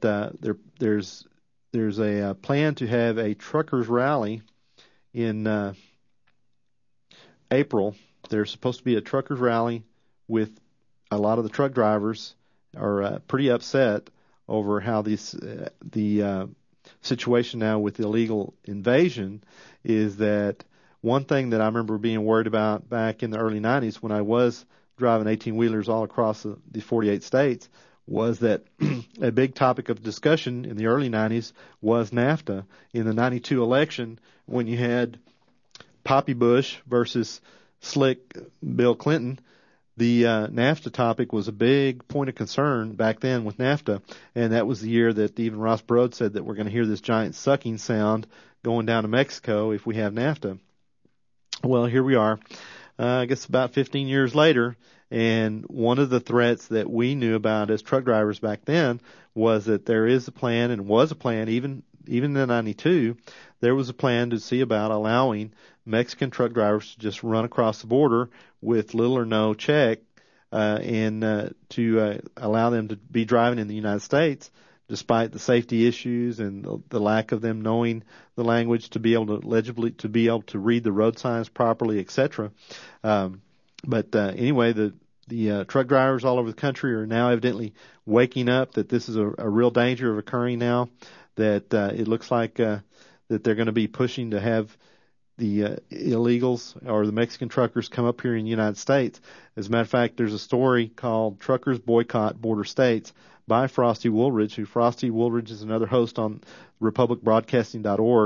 there's a plan to have a truckers rally in April. There's supposed to be a truckers rally with a lot of the truck drivers are pretty upset over how the situation now with illegal invasion is that one thing that I remember being worried about back in the early 90s when I was driving 18-wheelers all across the 48 states was that a big topic of discussion in the early 90s was NAFTA. In the 92 election, when you had Poppy Bush versus slick Bill Clinton, the NAFTA topic was a big point of concern back then with NAFTA, and that was the year that even Ross Perot said that we're going to hear this giant sucking sound going down to Mexico if we have NAFTA. Well, here we are, I guess about 15 years later, and one of the threats that we knew about as truck drivers back then was that there is a plan, and was a plan even in 92, there was a plan to see about allowing Mexican truck drivers to just run across the border with little or no check, and to allow them to be driving in the United States despite the safety issues and the lack of them knowing the language to be able to legibly, to be able to read the road signs properly, etc. But anyway, the truck drivers all over the country are now evidently waking up that this is a real danger of occurring now, that it looks like that they're going to be pushing to have the illegals or the Mexican truckers come up here in the United States. As a matter of fact, there's a story called Truckers Boycott Border States by Frosty Woolridge, who Frosty Woolridge is another host on republicbroadcasting.org.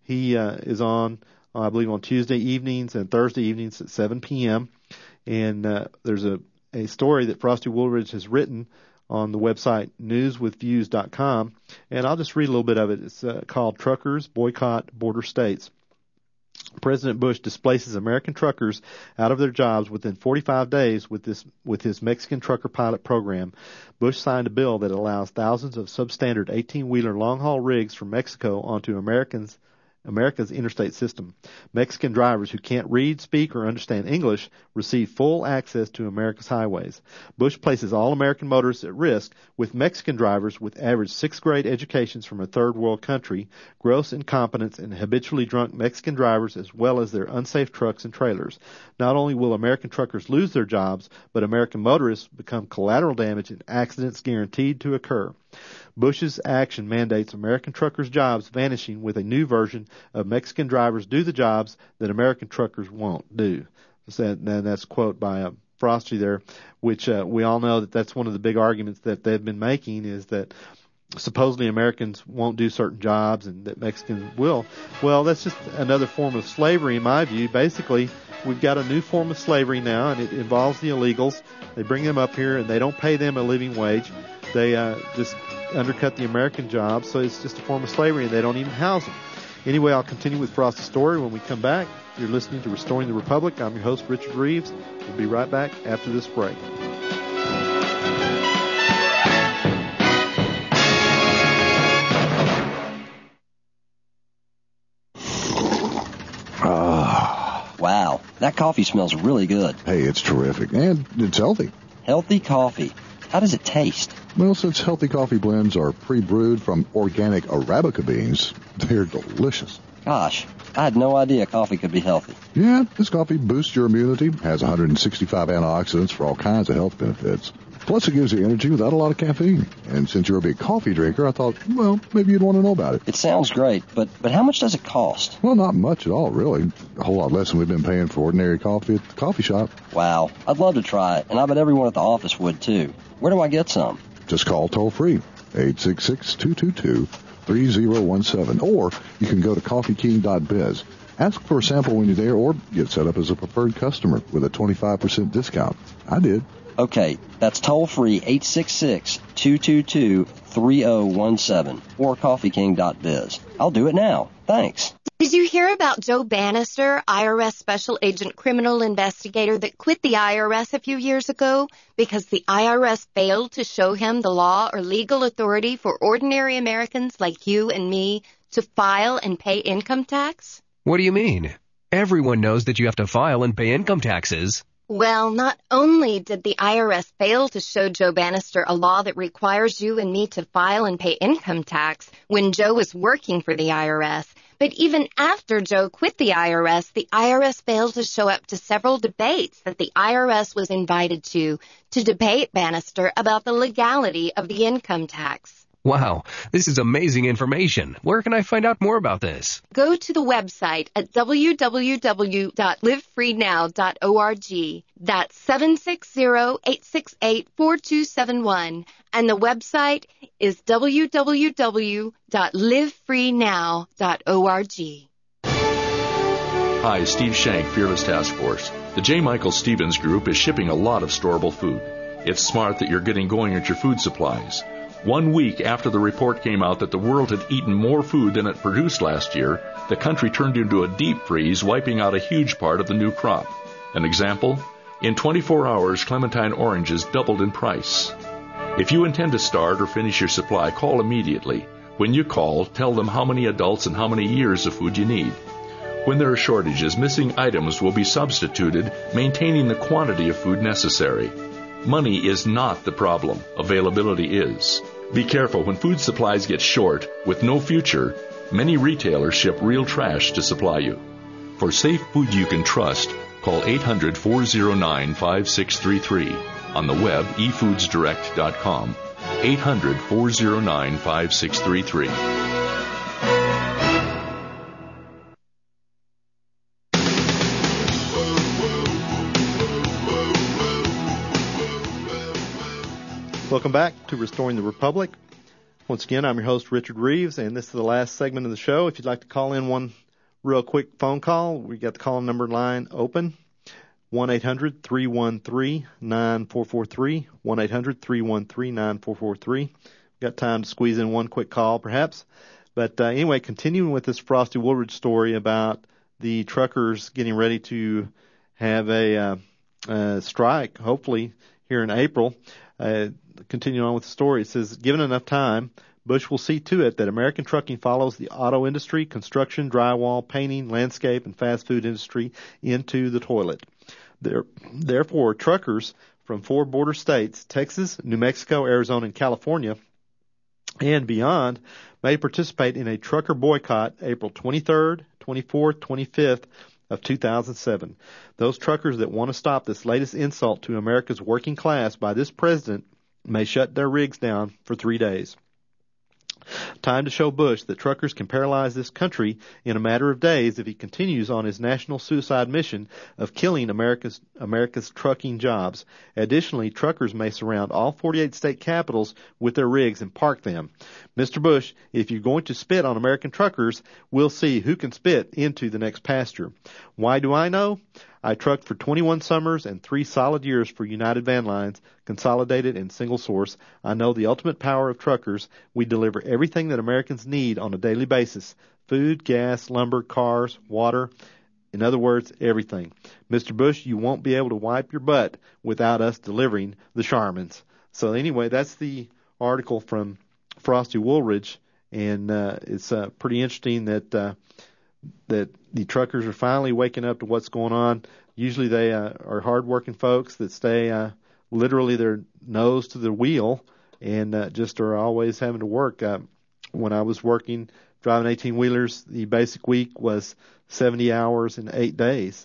He is on, I believe, on Tuesday evenings and Thursday evenings at 7 p.m. And there's a story that Frosty Woolridge has written on the website newswithviews.com, and I'll just read a little bit of it. It's called Truckers Boycott Border States. President Bush displaces American truckers out of their jobs within 45 days with his Mexican trucker pilot program. Bush signed a bill that allows thousands of substandard 18-wheeler long-haul rigs from Mexico onto America's interstate system. Mexican drivers who can't read, speak, or understand English receive full access to America's highways. Bush places all American motorists at risk with Mexican drivers with average sixth-grade educations from a third-world country, gross incompetence, and habitually drunk Mexican drivers, as well as their unsafe trucks and trailers. Not only will American truckers lose their jobs, but American motorists become collateral damage and accidents guaranteed to occur. Bush's action mandates American truckers' jobs vanishing with a new version of Mexican drivers do the jobs that American truckers won't do. And that's a quote by Frosty there, which we all know that's one of the big arguments that they've been making, is that supposedly Americans won't do certain jobs and that Mexicans will. Well, that's just another form of slavery in my view. Basically, we've got a new form of slavery now, and it involves the illegals. They bring them up here, and they don't pay them a living wage. They just undercut the American jobs, so it's just a form of slavery, and they don't even house them. Anyway, I'll continue with Frosty's story when we come back. You're listening to Restoring the Republic. I'm your host, Richard Reeves. We'll be right back after this break. Wow, that coffee smells really good. Hey, it's terrific, and it's healthy. Healthy coffee. How does it taste? Well, since healthy coffee blends are pre-brewed from organic Arabica beans, they're delicious. Gosh, I had no idea coffee could be healthy. Yeah, this coffee boosts your immunity, has 165 antioxidants for all kinds of health benefits. Plus, it gives you energy without a lot of caffeine. And since you're a big coffee drinker, I thought, well, maybe you'd want to know about it. It sounds great, but how much does it cost? Well, not much at all, really. A whole lot less than we've been paying for ordinary coffee at the coffee shop. Wow, I'd love to try it, and I bet everyone at the office would, too. Where do I get some? Just call toll-free, 866-222-3017, or you can go to coffeeking.biz. Ask for a sample when you're there, or get set up as a preferred customer with a 25% discount. I did. Okay, that's toll-free, 866-222-3017, or coffeeking.biz. I'll do it now. Thanks. Did you hear about Joe Bannister, IRS Special Agent Criminal Investigator that quit the IRS a few years ago because the IRS failed to show him the law or legal authority for ordinary Americans like you and me to file and pay income tax? What do you mean? Everyone knows that you have to file and pay income taxes. Well, not only did the IRS fail to show Joe Bannister a law that requires you and me to file and pay income tax when Joe was working for the IRS, but even after Joe quit the IRS failed to show up to several debates that the IRS was invited to debate Bannister about the legality of the income tax. Wow, this is amazing information. Where can I find out more about this? Go to the website at www.livefreenow.org. That's 760-868-4271. And the website is www.livefreenow.org. Hi, Steve Shank, Fearless Task Force. The J. Michael Stevens Group is shipping a lot of storable food. It's smart that you're getting going at your food supplies. 1 week after the report came out that the world had eaten more food than it produced last year, the country turned into a deep freeze, wiping out a huge part of the new crop. An example? In 24 hours, clementine oranges doubled in price. If you intend to start or finish your supply, call immediately. When you call, tell them how many adults and how many years of food you need. When there are shortages, missing items will be substituted, maintaining the quantity of food necessary. Money is not the problem. Availability is. Be careful when food supplies get short, with no future. Many retailers ship real trash to supply you. For safe food you can trust, call 800-409-5633. On the web, efoodsdirect.com. 800-409-5633. Welcome back to Restoring the Republic. I Once again, I'm your host, Richard Reeves, and this is the last segment of the show. If you'd like to call in one real quick phone call, we got the call number line open, 1-800-313-9443, 1-800-313-9443. Got time to squeeze in one quick call, perhaps. But anyway, continuing with this Frosty Woolridge story about the truckers getting ready to have a strike, hopefully here in April. Continuing on with the story, it says, given enough time, Bush will see to it that American trucking follows the auto industry, construction, drywall, painting, landscape, and fast food industry into the toilet. Therefore, truckers from 4 border states, Texas, New Mexico, Arizona, and California, and beyond, may participate in a trucker boycott April 23rd, 24th, 25th of 2007. Those truckers that want to stop this latest insult to America's working class by this president may shut their rigs down for 3 days. Time to show Bush that truckers can paralyze this country in a matter of days if he continues on his national suicide mission of killing America's trucking jobs. Additionally, truckers may surround all 48 state capitals with their rigs and park them. Mr. Bush, if you're going to spit on American truckers, we'll see who can spit into the next pasture. Why do I know? I trucked for 21 summers and 3 solid years for United Van Lines, consolidated and single source. I know the ultimate power of truckers. We deliver everything that Americans need on a daily basis. Food, gas, lumber, cars, water. In other words, everything. Mr. Bush, you won't be able to wipe your butt without us delivering the Charmans. So anyway, that's the article from Frosty Woolridge, and it's pretty interesting that the truckers are finally waking up to what's going on. Usually they are hard-working folks that stay literally their nose to the wheel and just are always having to work. When I was working, driving 18-wheelers, the basic week was 70 hours in 8 days.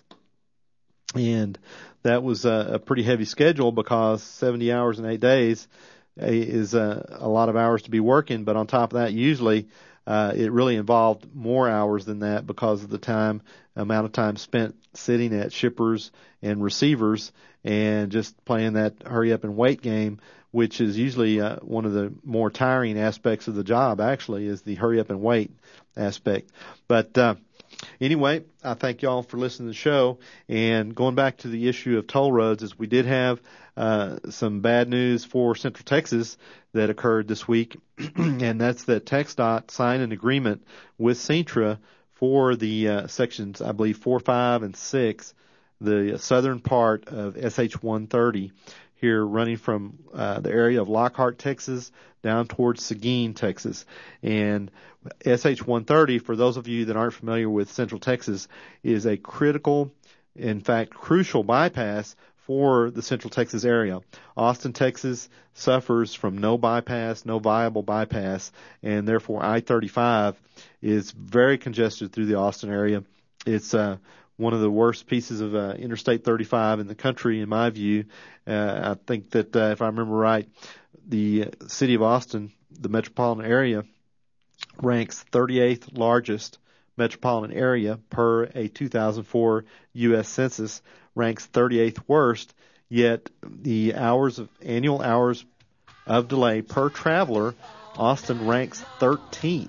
And that was a pretty heavy schedule because 70 hours in 8 days is a lot of hours to be working. But on top of that, usually it really involved more hours than that because of the amount of time spent sitting at shippers and receivers and just playing that hurry up and wait game, which is usually one of the more tiring aspects of the job, actually, is the hurry up and wait aspect. But anyway, I thank y'all for listening to the show. And going back to the issue of toll roads, is we did have some bad news for Central Texas that occurred this week, and that's that TxDOT signed an agreement with Cintra for the sections, I believe, 4, 5, and 6, the southern part of SH-130 here running from the area of Lockhart, Texas, down towards Seguin, Texas. And SH-130, for those of you that aren't familiar with Central Texas, is a critical, in fact, crucial bypass for the Central Texas area. Austin, Texas suffers from no viable bypass, and therefore I-35 is very congested through the Austin area. It's one of the worst pieces of Interstate 35 in the country, in my view. I think that if I remember right, the city of Austin, the metropolitan area, ranks 38th largest metropolitan area per a 2004 U.S. Census, ranks 38th worst, yet the annual hours of delay per traveler, Austin ranks 13th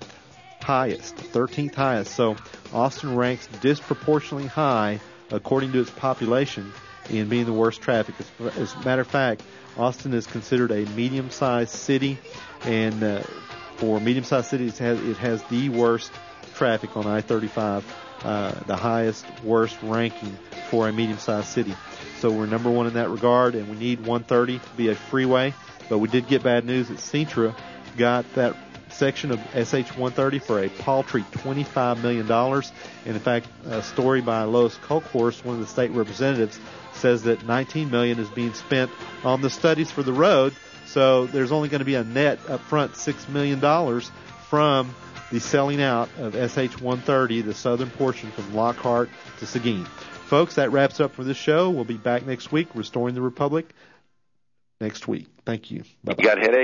highest. So Austin ranks disproportionately high according to its population in being the worst traffic. As a matter of fact, Austin is considered a medium-sized city, and for medium-sized cities, it has the worst traffic on I-35, the highest, worst ranking for a medium-sized city. So we're number one in that regard, and we need 130 to be a freeway. But we did get bad news that Cintra got that section of SH-130 for a paltry $25 million. And in fact, a story by Lois Kolkhorst, one of the state representatives, says that $19 million is being spent on the studies for the road. So there's only going to be a net upfront $6 million from the selling out of SH-130, the southern portion from Lockhart to Seguin. Folks, that wraps up for this show. We'll be back next week, Restoring the Republic next week. Thank you. Bye-bye. You got a headache?